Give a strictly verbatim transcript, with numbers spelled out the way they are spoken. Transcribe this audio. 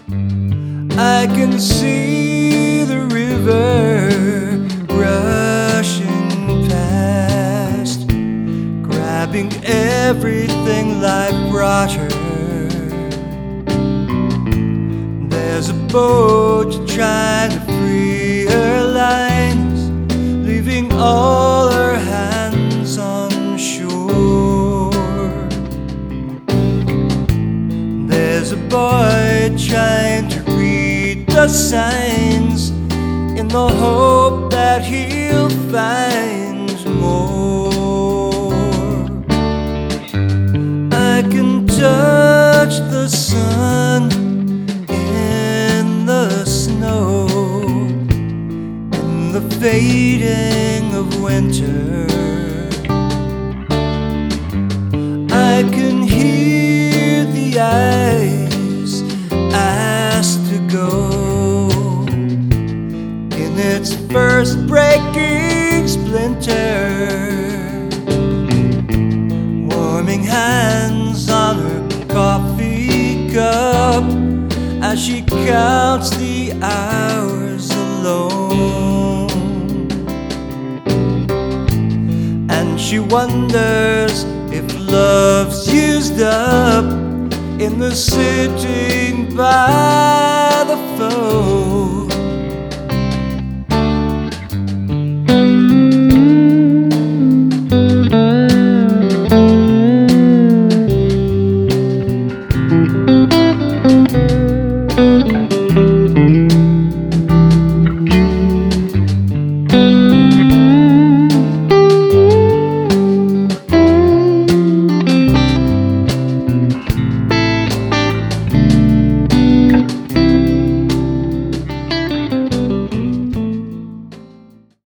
I can see the river rushing past, grabbing everything life brought her. There's a boat trying to free her lines, leaving all her hands on shore. There's a boy trying to read the signs in the hope that he'll find more. I can touch the sun in the snow, in the fading of winter. I can hear the ice ask to go in its first breaking splinter. Warming hands on her coffee cup as she counts the hours alone. And she wonders if love's used up in the sitting by